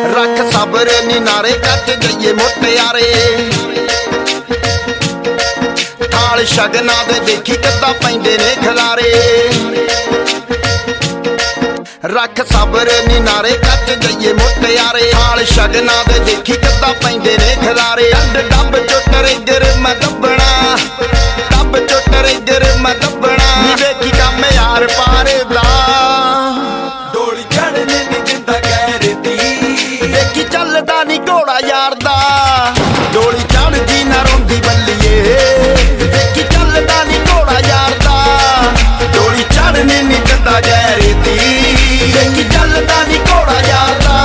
रख सबर नी नारे कच जाइए मुटियारे थाल शगना दे देखी किद्दां पैंदे ने खलारे रख सबर नी नारे कच जाइए मुटियारे थाल शगना दे देखी किद्दां पैंदे ने खलारे अंड डब चो टरेगर मैं दबना डब चो टरेगर मैं दबना नी देखी काम यार पारे दा डोली चढ़ने नी दिंदा गैर दी देखी चलदा नी घोड़ा यार दा डोली चढ़दी ना रोंदी बल्लिए देखी चलदा नी घोड़ा यार दा डोली चढ़ने नी दिंदा गैर दी देखी चलदा नी घोड़ा यार दा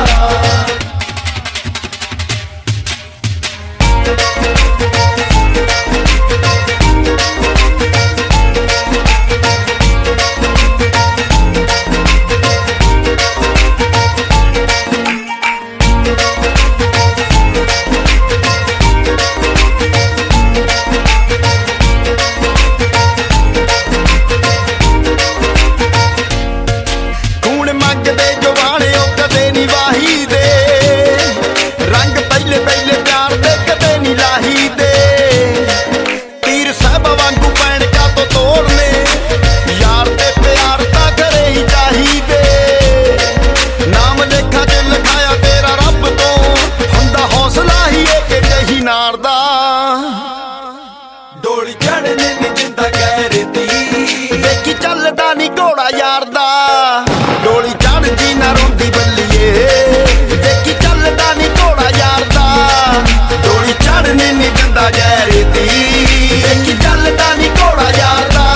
डोली चढ़ने नी दिंदा गैर दी देखी चलदा नी घोड़ा यार दा डोली चढ़दी ना रोंदी बल्लिए देखी चलदा नी घोड़ा यार दा डोली चढ़ने नी दिंदा गैर दी देखी चलदा नी घोड़ा यार दा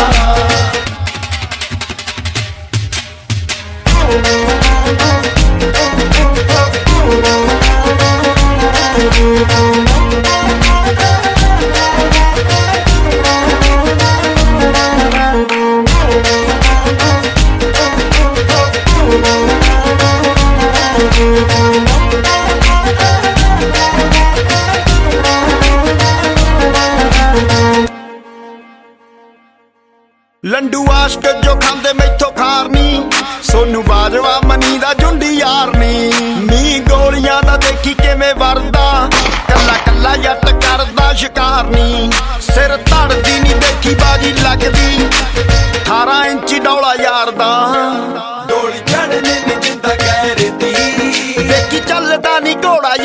लंडू आशक जो खांदे मैथों खारनी सोनू बाजवा मनी दा झुंडी यारनी नी गोलियां दा देखी किवें वरदा कल्ला कल्ला जट करदा शिकारनी सिर धड़दी नी देखी बाजी लगदी 18 इंची डौला यार दा डोली चढ़ने नी दिंदा गैर दी देखी चलदा नी घोड़ा